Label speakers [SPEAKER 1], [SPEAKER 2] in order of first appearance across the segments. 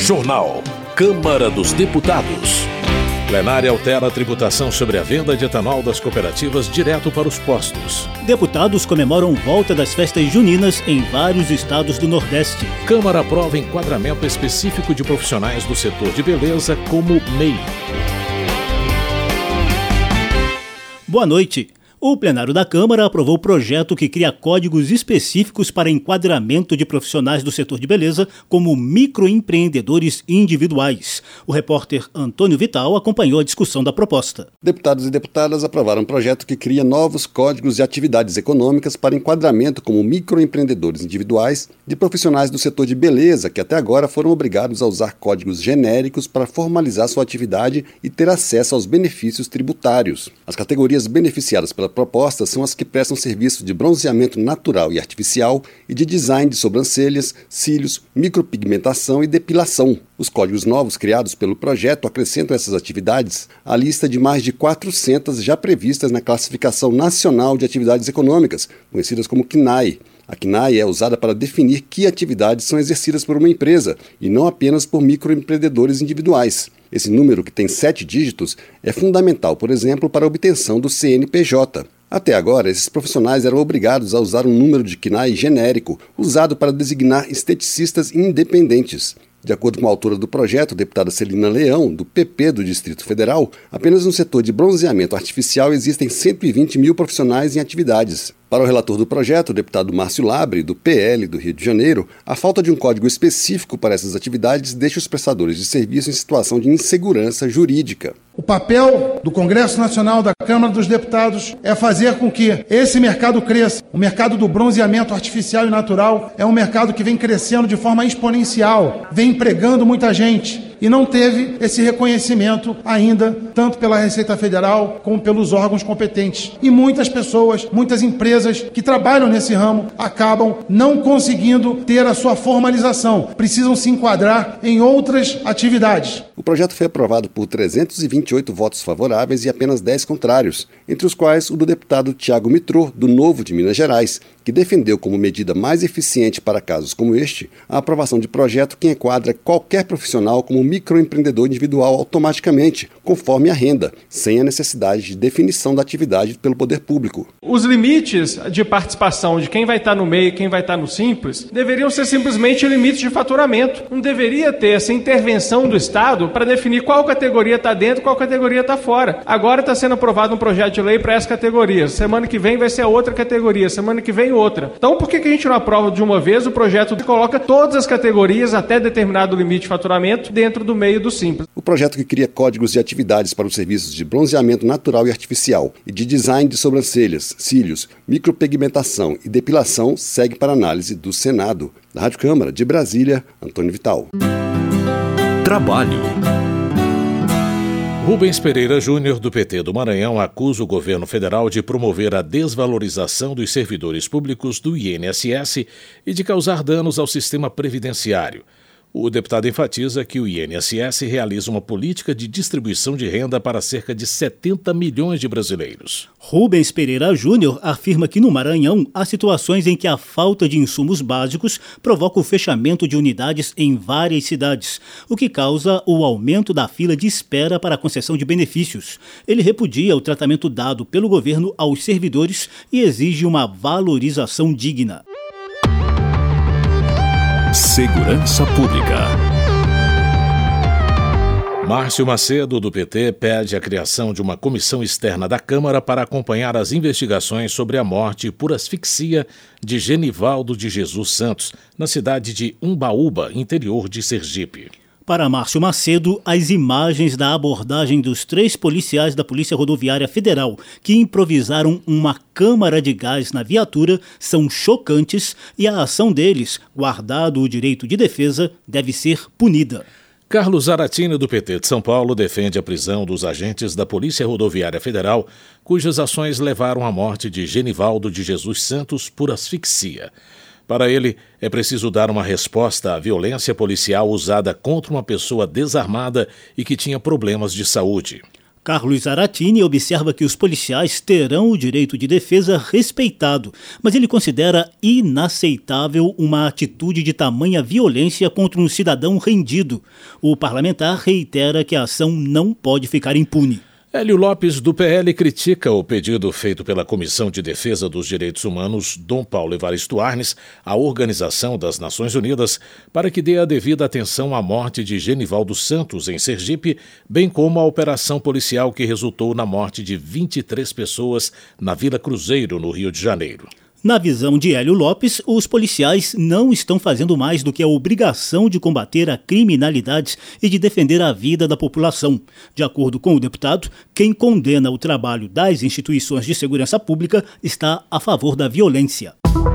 [SPEAKER 1] Jornal. Câmara dos Deputados. Plenária altera a tributação sobre a venda de etanol das cooperativas direto para os postos.
[SPEAKER 2] Deputados comemoram volta das festas juninas em vários estados do Nordeste.
[SPEAKER 1] Câmara aprova enquadramento específico de profissionais do setor de beleza como MEI.
[SPEAKER 2] Boa noite. O plenário da Câmara aprovou o projeto que cria códigos específicos para enquadramento de profissionais do setor de beleza como microempreendedores individuais. O repórter Antônio Vital acompanhou a discussão da proposta.
[SPEAKER 3] Deputados e deputadas aprovaram um projeto que cria novos códigos de atividades econômicas para enquadramento como microempreendedores individuais de profissionais do setor de beleza que até agora foram obrigados a usar códigos genéricos para formalizar sua atividade e ter acesso aos benefícios tributários. As categorias beneficiadas pela proposta são as que prestam serviço de bronzeamento natural e artificial e de design de sobrancelhas, cílios, micropigmentação e depilação. Os códigos novos criados pelo projeto acrescentam essas atividades à lista de mais de 400 já previstas na Classificação Nacional de Atividades Econômicas, conhecidas como CNAE. A CNAE é usada para definir que atividades são exercidas por uma empresa e não apenas por microempreendedores individuais. Esse número, que tem 7 dígitos, é fundamental, por exemplo, para a obtenção do CNPJ. Até agora, esses profissionais eram obrigados a usar um número de CNAE genérico, usado para designar esteticistas independentes. De acordo com a autora do projeto, a deputada Celina Leão, do PP do Distrito Federal, apenas no setor de bronzeamento artificial existem 120 mil profissionais em atividades. Para o relator do projeto, o deputado Márcio Labre, do PL do Rio de Janeiro, a falta de um código específico para essas atividades deixa os prestadores de serviço em situação de insegurança jurídica.
[SPEAKER 4] O papel do Congresso Nacional, da Câmara dos Deputados, é fazer com que esse mercado cresça. O mercado do bronzeamento artificial e natural é um mercado que vem crescendo de forma exponencial, vem empregando muita gente e não teve esse reconhecimento ainda, tanto pela Receita Federal como pelos órgãos competentes. E muitas pessoas, muitas empresas que trabalham nesse ramo acabam não conseguindo ter a sua formalização, precisam se enquadrar em outras atividades.
[SPEAKER 3] O projeto foi aprovado por 328 votos favoráveis e apenas 10 contrários, entre os quais o do deputado Tiago Mitrô, do Novo de Minas Gerais, que defendeu como medida mais eficiente para casos como este a aprovação de projeto que enquadra qualquer profissional como microempreendedor individual automaticamente, conforme a renda, sem a necessidade de definição da atividade pelo poder público.
[SPEAKER 5] Os limites de participação de quem vai estar no MEI e quem vai estar no Simples deveriam ser simplesmente limites de faturamento. Não deveria ter essa intervenção do Estado para definir qual categoria está dentro e qual categoria está fora. Agora está sendo aprovado um projeto de lei para essa categoria. Semana que vem vai ser a outra categoria, semana que vem outra. Então por que a gente não aprova de uma vez o projeto que coloca todas as categorias até determinado limite de faturamento dentro do MEI e do Simples?
[SPEAKER 3] O projeto que cria códigos de atividades para os serviços de bronzeamento natural e artificial e de design de sobrancelhas, cílios, micropigmentação e depilação segue para análise do Senado. Da Rádio Câmara de Brasília, Antônio Vital.
[SPEAKER 1] Trabalho. Rubens Pereira Júnior, do PT do Maranhão, acusa o governo federal de promover a desvalorização dos servidores públicos do INSS e de causar danos ao sistema previdenciário. O deputado enfatiza que o INSS realiza uma política de distribuição de renda para cerca de 70 milhões de brasileiros.
[SPEAKER 2] Rubens Pereira Júnior afirma que no Maranhão há situações em que a falta de insumos básicos provoca o fechamento de unidades em várias cidades, o que causa o aumento da fila de espera para a concessão de benefícios. Ele repudia o tratamento dado pelo governo aos servidores e exige uma valorização digna.
[SPEAKER 1] Segurança Pública. Márcio Macedo, do PT, pede a criação de uma comissão externa da Câmara para acompanhar as investigações sobre a morte por asfixia de Genivaldo de Jesus Santos, na cidade de Umbaúba, interior de Sergipe.
[SPEAKER 2] Para Márcio Macedo, as imagens da abordagem dos 3 policiais da Polícia Rodoviária Federal que improvisaram uma câmara de gás na viatura são chocantes e a ação deles, guardado o direito de defesa, deve ser punida.
[SPEAKER 1] Carlos Zaratini, do PT de São Paulo, defende a prisão dos agentes da Polícia Rodoviária Federal, cujas ações levaram à morte de Genivaldo de Jesus Santos por asfixia. Para ele, é preciso dar uma resposta à violência policial usada contra uma pessoa desarmada e que tinha problemas de saúde.
[SPEAKER 2] Carlos Zaratini observa que os policiais terão o direito de defesa respeitado, mas ele considera inaceitável uma atitude de tamanha violência contra um cidadão rendido. O parlamentar reitera que a ação não pode ficar impune.
[SPEAKER 1] Hélio Lopes, do PL, critica o pedido feito pela Comissão de Defesa dos Direitos Humanos, Dom Paulo Evaristo Arnes, à Organização das Nações Unidas, para que dê a devida atenção à morte de Genivaldo Santos, em Sergipe, bem como à operação policial que resultou na morte de 23 pessoas na Vila Cruzeiro, no Rio de Janeiro.
[SPEAKER 2] Na visão de Hélio Lopes, os policiais não estão fazendo mais do que a obrigação de combater a criminalidade e de defender a vida da população. De acordo com o deputado, quem condena o trabalho das instituições de segurança pública está a favor da violência.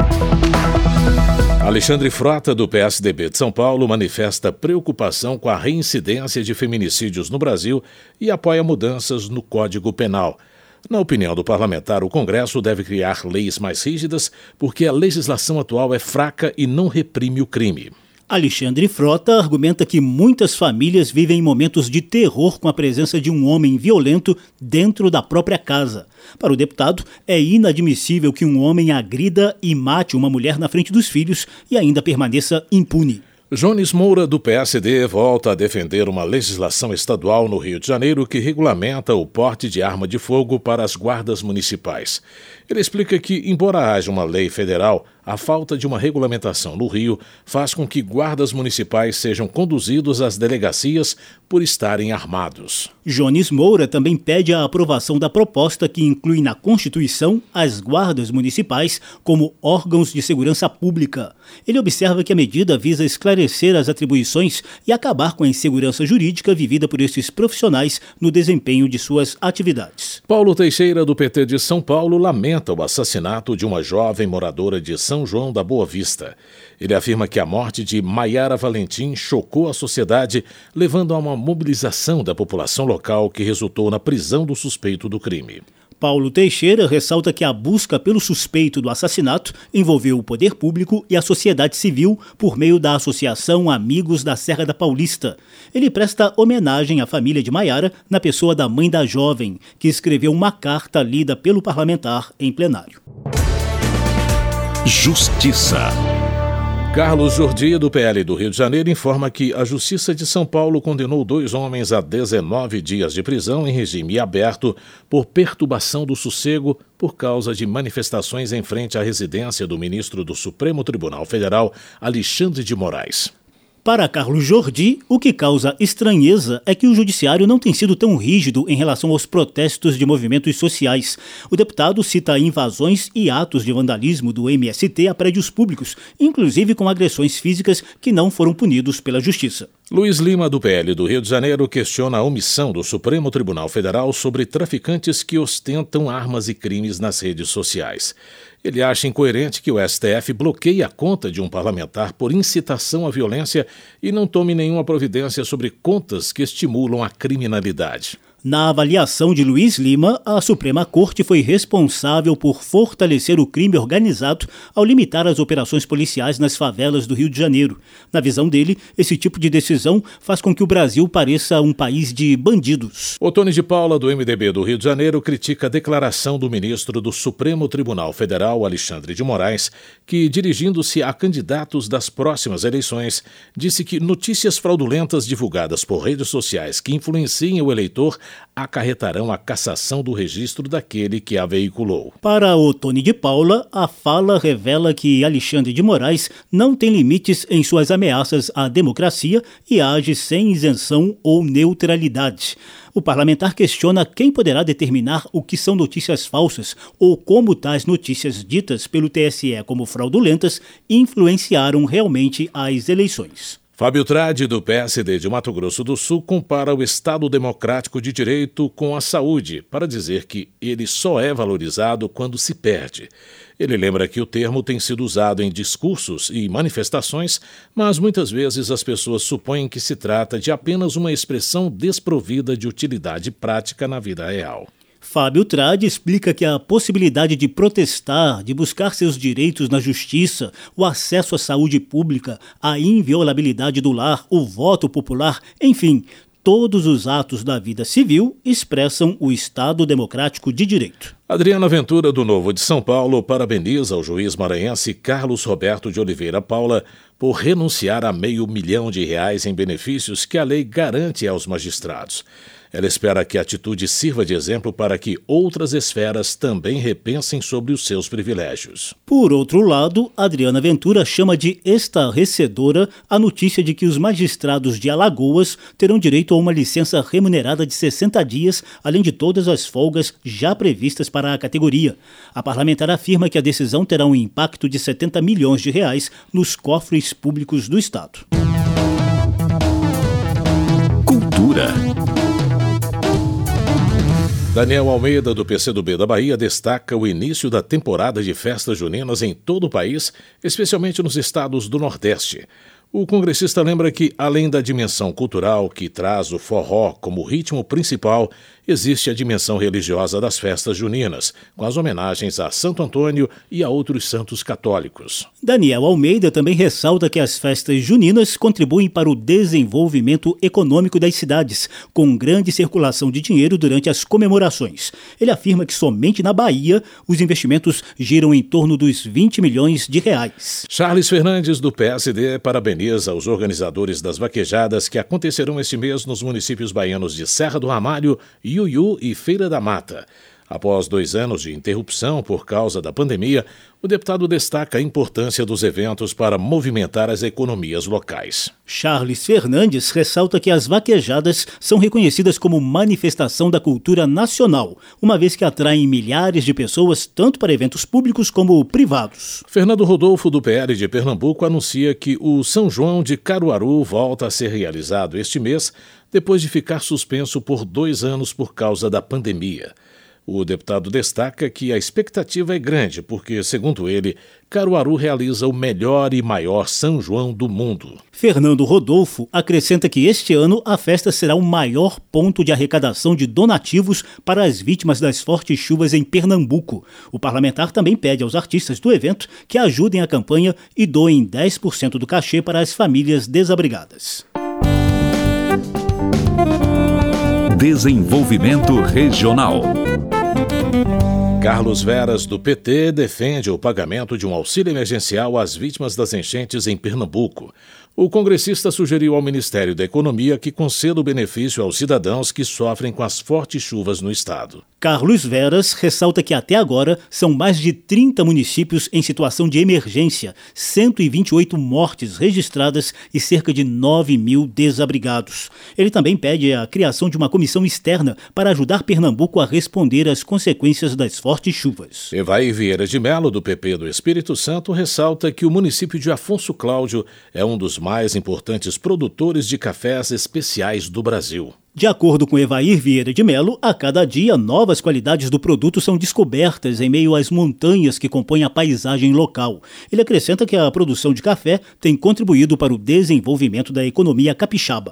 [SPEAKER 1] Alexandre Frota, do PSDB de São Paulo, manifesta preocupação com a reincidência de feminicídios no Brasil e apoia mudanças no Código Penal. Na opinião do parlamentar, o Congresso deve criar leis mais rígidas porque a legislação atual é fraca e não reprime o crime.
[SPEAKER 2] Alexandre Frota argumenta que muitas famílias vivem momentos de terror com a presença de um homem violento dentro da própria casa. Para o deputado, é inadmissível que um homem agrida e mate uma mulher na frente dos filhos e ainda permaneça impune.
[SPEAKER 1] Jones Moura, do PSD, volta a defender uma legislação estadual no Rio de Janeiro que regulamenta o porte de arma de fogo para as guardas municipais. Ele explica que, embora haja uma lei federal, a falta de uma regulamentação no Rio faz com que guardas municipais sejam conduzidos às delegacias por estarem armados.
[SPEAKER 2] Jones Moura também pede a aprovação da proposta que inclui na Constituição as guardas municipais como órgãos de segurança pública. Ele observa que a medida visa esclarecer as atribuições e acabar com a insegurança jurídica vivida por esses profissionais no desempenho de suas atividades.
[SPEAKER 1] Paulo Teixeira, do PT de São Paulo, lamenta o assassinato de uma jovem moradora de São João da Boa Vista. Ele afirma que a morte de Maiara Valentim chocou a sociedade, levando a uma mobilização da população local que resultou na prisão do suspeito do crime.
[SPEAKER 2] Paulo Teixeira ressalta que a busca pelo suspeito do assassinato envolveu o poder público e a sociedade civil por meio da Associação Amigos da Serra da Paulista. Ele presta homenagem à família de Maiara na pessoa da mãe da jovem, que escreveu uma carta lida pelo parlamentar em plenário.
[SPEAKER 6] Justiça.
[SPEAKER 1] Carlos Jordi, do PL do Rio de Janeiro, informa que a Justiça de São Paulo condenou 2 homens a 19 dias de prisão em regime aberto por perturbação do sossego por causa de manifestações em frente à residência do ministro do Supremo Tribunal Federal, Alexandre de Moraes.
[SPEAKER 2] Para Carlos Jordi, o que causa estranheza é que o judiciário não tem sido tão rígido em relação aos protestos de movimentos sociais. O deputado cita invasões e atos de vandalismo do MST a prédios públicos, inclusive com agressões físicas que não foram punidos pela Justiça.
[SPEAKER 1] Luiz Lima, do PL do Rio de Janeiro, questiona a omissão do Supremo Tribunal Federal sobre traficantes que ostentam armas e crimes nas redes sociais. Ele acha incoerente que o STF bloqueie a conta de um parlamentar por incitação à violência e não tome nenhuma providência sobre contas que estimulam a criminalidade.
[SPEAKER 2] Na avaliação de Luiz Lima, a Suprema Corte foi responsável por fortalecer o crime organizado ao limitar as operações policiais nas favelas do Rio de Janeiro. Na visão dele, esse tipo de decisão faz com que o Brasil pareça um país de bandidos.
[SPEAKER 1] Otônio de Paula, do MDB do Rio de Janeiro, critica a declaração do ministro do Supremo Tribunal Federal, Alexandre de Moraes, que, dirigindo-se a candidatos das próximas eleições, disse que notícias fraudulentas divulgadas por redes sociais que influenciem o eleitor acarretarão a cassação do registro daquele que a veiculou.
[SPEAKER 2] Para Otônio de Paula, a fala revela que Alexandre de Moraes não tem limites em suas ameaças à democracia e age sem isenção ou neutralidade. O parlamentar questiona quem poderá determinar o que são notícias falsas ou como tais notícias ditas pelo TSE como fraudulentas influenciaram realmente as eleições.
[SPEAKER 1] Fábio Tradi, do PSD de Mato Grosso do Sul, compara o Estado Democrático de Direito com a saúde, para dizer que ele só é valorizado quando se perde. Ele lembra que o termo tem sido usado em discursos e manifestações, mas muitas vezes as pessoas supõem que se trata de apenas uma expressão desprovida de utilidade prática na vida real.
[SPEAKER 2] Fábio Tradi explica que a possibilidade de protestar, de buscar seus direitos na justiça, o acesso à saúde pública, a inviolabilidade do lar, o voto popular, enfim, todos os atos da vida civil expressam o Estado Democrático de Direito.
[SPEAKER 1] Adriana Ventura, do Novo de São Paulo, parabeniza o juiz maranhense Carlos Roberto de Oliveira Paula por renunciar a R$500 milhão em benefícios que a lei garante aos magistrados. Ela espera que a atitude sirva de exemplo para que outras esferas também repensem sobre os seus privilégios.
[SPEAKER 2] Por outro lado, Adriana Ventura chama de estarrecedora a notícia de que os magistrados de Alagoas terão direito a uma licença remunerada de 60 dias, além de todas as folgas já previstas para a categoria. A parlamentar afirma que a decisão terá um impacto de R$70 milhões nos cofres públicos do Estado.
[SPEAKER 6] Cultura.
[SPEAKER 1] Daniel Almeida, do PCdoB da Bahia, destaca o início da temporada de festas juninas em todo o país, especialmente nos estados do Nordeste. O congressista lembra que, além da dimensão cultural que traz o forró como ritmo principal, existe a dimensão religiosa das festas juninas, com as homenagens a Santo Antônio e a outros santos católicos.
[SPEAKER 2] Daniel Almeida também ressalta que as festas juninas contribuem para o desenvolvimento econômico das cidades, com grande circulação de dinheiro durante as comemorações. Ele afirma que somente na Bahia os investimentos giram em torno dos R$20 milhões.
[SPEAKER 1] Charles Fernandes, do PSD, parabeniza os organizadores das vaquejadas que acontecerão este mês nos municípios baianos de Serra do Ramalho, Iuiú e Feira da Mata. Após 2 anos de interrupção por causa da pandemia, o deputado destaca a importância dos eventos para movimentar as economias locais.
[SPEAKER 2] Charles Fernandes ressalta que as vaquejadas são reconhecidas como manifestação da cultura nacional, uma vez que atraem milhares de pessoas tanto para eventos públicos como privados.
[SPEAKER 1] Fernando Rodolfo, do PL de Pernambuco, anuncia que o São João de Caruaru volta a ser realizado este mês, depois de ficar suspenso por 2 anos por causa da pandemia. O deputado destaca que a expectativa é grande porque, segundo ele, Caruaru realiza o melhor e maior São João do mundo.
[SPEAKER 2] Fernando Rodolfo acrescenta que este ano a festa será o maior ponto de arrecadação de donativos para as vítimas das fortes chuvas em Pernambuco. O parlamentar também pede aos artistas do evento que ajudem a campanha e doem 10% do cachê para as famílias desabrigadas.
[SPEAKER 6] Desenvolvimento regional.
[SPEAKER 1] Carlos Veras, do PT, defende o pagamento de um auxílio emergencial às vítimas das enchentes em Pernambuco. O congressista sugeriu ao Ministério da Economia que conceda o benefício aos cidadãos que sofrem com as fortes chuvas no estado.
[SPEAKER 2] Carlos Veras ressalta que até agora são mais de 30 municípios em situação de emergência, 128 mortes registradas e cerca de 9 mil desabrigados. Ele também pede a criação de uma comissão externa para ajudar Pernambuco a responder às consequências das fortes chuvas.
[SPEAKER 1] Evair Vieira de Melo, do PP do Espírito Santo, ressalta que o município de Afonso Cláudio é um dos mais importantes produtores de cafés especiais do Brasil.
[SPEAKER 2] De acordo com Evair Vieira de Melo, a cada dia novas qualidades do produto são descobertas em meio às montanhas que compõem a paisagem local. Ele acrescenta que a produção de café tem contribuído para o desenvolvimento da economia capixaba.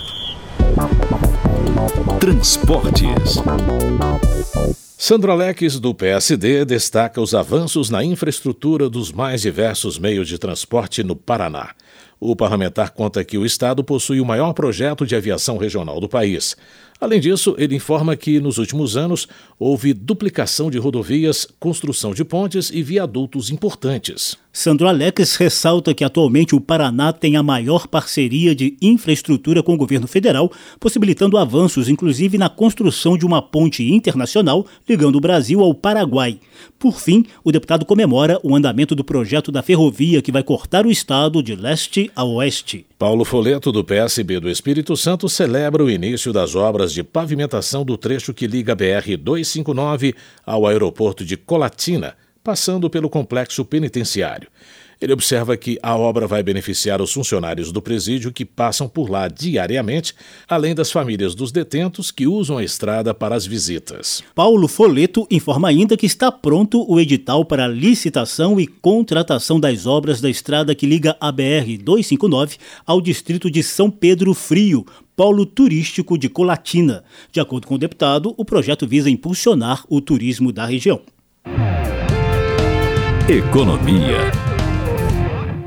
[SPEAKER 6] Transportes.
[SPEAKER 1] Sandro Alex, do PSD, destaca os avanços na infraestrutura dos mais diversos meios de transporte no Paraná. O parlamentar conta que o estado possui o maior projeto de aviação regional do país. Além disso, ele informa que, nos últimos anos, houve duplicação de rodovias, construção de pontes e viadutos importantes.
[SPEAKER 2] Sandro Alex ressalta que atualmente o Paraná tem a maior parceria de infraestrutura com o governo federal, possibilitando avanços, inclusive na construção de uma ponte internacional ligando o Brasil ao Paraguai. Por fim, o deputado comemora o andamento do projeto da ferrovia que vai cortar o estado de leste a oeste.
[SPEAKER 1] Paulo Foleto, do PSB do Espírito Santo, celebra o início das obras de pavimentação do trecho que liga a BR-259 ao aeroporto de Colatina, passando pelo complexo penitenciário. Ele observa que a obra vai beneficiar os funcionários do presídio que passam por lá diariamente, além das famílias dos detentos que usam a estrada para as visitas.
[SPEAKER 2] Paulo Foleto informa ainda que está pronto o edital para a licitação e contratação das obras da estrada que liga a BR-259 ao distrito de São Pedro Frio, polo turístico de Colatina. De acordo com o deputado, o projeto visa impulsionar o turismo da região.
[SPEAKER 6] Economia.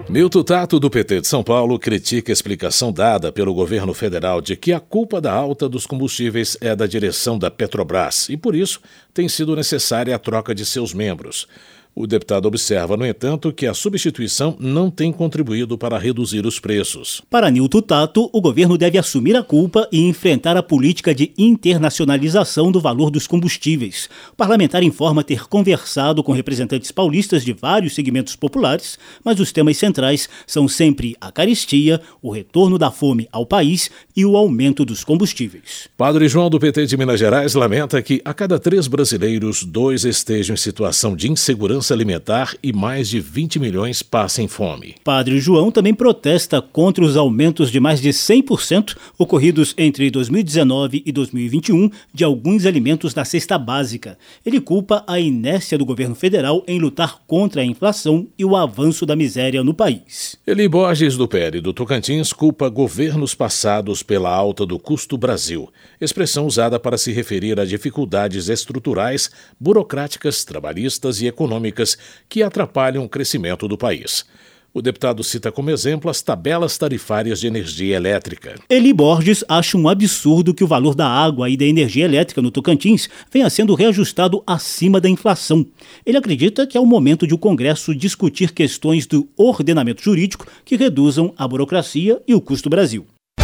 [SPEAKER 1] Milton Tato, do PT de São Paulo, critica a explicação dada pelo governo federal de que a culpa da alta dos combustíveis é da direção da Petrobras e, por isso, tem sido necessária a troca de seus membros. O deputado observa, no entanto, que a substituição não tem contribuído para reduzir os preços.
[SPEAKER 2] Para Milton Tato, o governo deve assumir a culpa e enfrentar a política de internacionalização do valor dos combustíveis. O parlamentar informa ter conversado com representantes paulistas de vários segmentos populares, mas os temas centrais são sempre a carestia, o retorno da fome ao país e o aumento dos combustíveis.
[SPEAKER 1] Padre João, do PT de Minas Gerais, lamenta que a cada 3 brasileiros, 2 estejam em situação de insegurança alimentar e mais de 20 milhões passem fome.
[SPEAKER 2] Padre João também protesta contra os aumentos de mais de 100% ocorridos entre 2019 e 2021 de alguns alimentos da cesta básica. Ele culpa a inércia do governo federal em lutar contra a inflação e o avanço da miséria no país.
[SPEAKER 1] Eli Borges, do PL do Tocantins, culpa governos passados pela alta do custo Brasil, expressão usada para se referir a dificuldades estruturais, burocráticas, trabalhistas e econômicas que atrapalham o crescimento do país. O deputado cita como exemplo as tabelas tarifárias de energia elétrica.
[SPEAKER 2] Eli Borges acha um absurdo que o valor da água e da energia elétrica no Tocantins venha sendo reajustado acima da inflação. Ele acredita que é o momento de o Congresso discutir questões do ordenamento jurídico que reduzam a burocracia e o custo Brasil.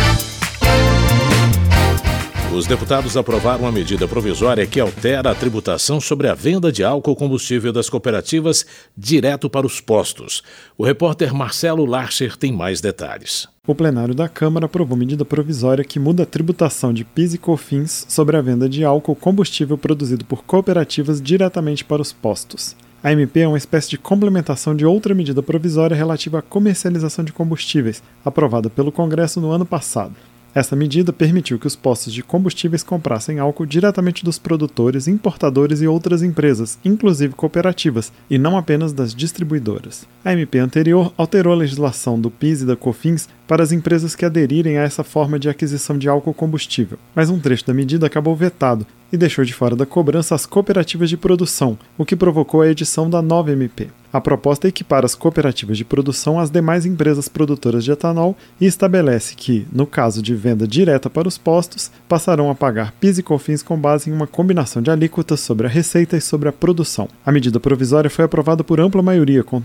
[SPEAKER 1] Os deputados aprovaram uma medida provisória que altera a tributação sobre a venda de álcool combustível das cooperativas direto para os postos. O repórter Marcelo Larcher tem mais detalhes.
[SPEAKER 7] O plenário da Câmara aprovou medida provisória que muda a tributação de PIS e COFINS sobre a venda de álcool combustível produzido por cooperativas diretamente para os postos. A MP é uma espécie de complementação de outra medida provisória relativa à comercialização de combustíveis, aprovada pelo Congresso no ano passado. Essa medida permitiu que os postos de combustíveis comprassem álcool diretamente dos produtores, importadores e outras empresas, inclusive cooperativas, e não apenas das distribuidoras. A MP anterior alterou a legislação do PIS e da COFINS para as empresas que aderirem a essa forma de aquisição de álcool combustível, mas um trecho da medida acabou vetado e deixou de fora da cobrança as cooperativas de produção, o que provocou a edição da nova MP. A proposta equipara as cooperativas de produção às demais empresas produtoras de etanol e estabelece que, no caso de venda direta para os postos, passarão a pagar PIS e COFINS com base em uma combinação de alíquotas sobre a receita e sobre a produção. A medida provisória foi aprovada por ampla maioria, com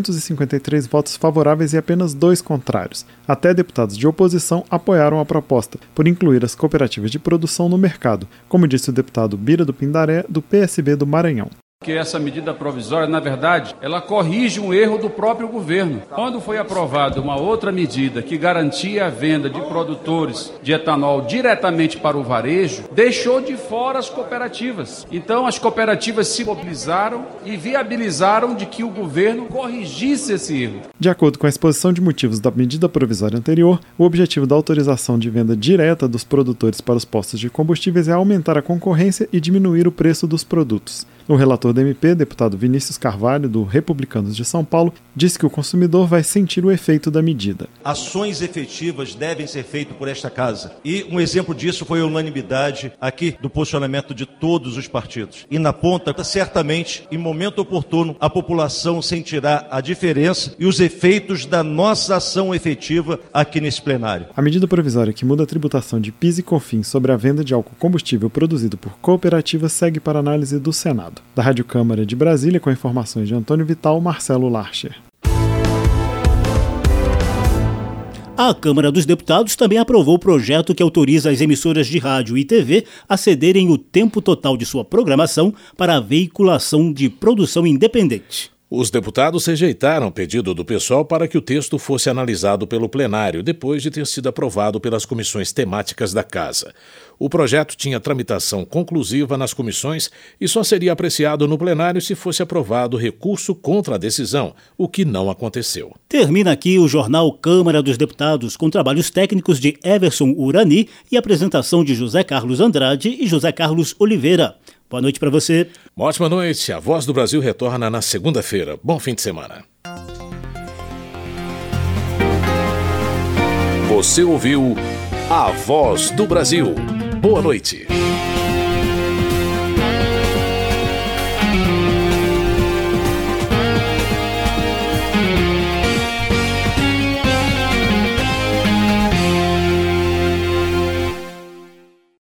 [SPEAKER 7] 353 votos favoráveis e apenas 2 contrários. Até deputados de oposição apoiaram a proposta, por incluir as cooperativas de produção no mercado, como disse o deputado Bira do Pindaré, do PSB do Maranhão.
[SPEAKER 8] Que essa medida provisória, na verdade, ela corrige um erro do próprio governo. Quando foi aprovada uma outra medida que garantia a venda de produtores de etanol diretamente para o varejo, deixou de fora as cooperativas. Então, as cooperativas se mobilizaram e viabilizaram de que o governo corrigisse esse erro.
[SPEAKER 7] De acordo com a exposição de motivos da medida provisória anterior, o objetivo da autorização de venda direta dos produtores para os postos de combustíveis é aumentar a concorrência e diminuir o preço dos produtos. O relator da MP, deputado Vinícius Carvalho, do Republicanos de São Paulo, disse que o consumidor vai sentir o efeito da medida.
[SPEAKER 9] Ações efetivas devem ser feitas por esta casa. E um exemplo disso foi a unanimidade aqui do posicionamento de todos os partidos. E na ponta, certamente, em momento oportuno, a população sentirá a diferença e os efeitos da nossa ação efetiva aqui nesse plenário.
[SPEAKER 7] A medida provisória que muda a tributação de PIS e COFINS sobre a venda de álcool combustível produzido por cooperativas segue para análise do Senado. Da Rádio Câmara de Brasília, com informações de Antônio Vital, Marcelo Larcher.
[SPEAKER 2] A Câmara dos Deputados também aprovou o projeto que autoriza as emissoras de rádio e TV a cederem o tempo total de sua programação para a veiculação de produção independente.
[SPEAKER 1] Os deputados rejeitaram o pedido do PSOL para que o texto fosse analisado pelo plenário, depois de ter sido aprovado pelas comissões temáticas da Casa. O projeto tinha tramitação conclusiva nas comissões e só seria apreciado no plenário se fosse aprovado recurso contra a decisão, o que não aconteceu.
[SPEAKER 2] Termina aqui o jornal Câmara dos Deputados, com trabalhos técnicos de Everson Urani e apresentação de José Carlos Andrade e José Carlos Oliveira. Boa noite para você.
[SPEAKER 1] Uma ótima noite. A Voz do Brasil retorna na segunda-feira. Bom fim de semana. Você ouviu A Voz do Brasil. Boa noite.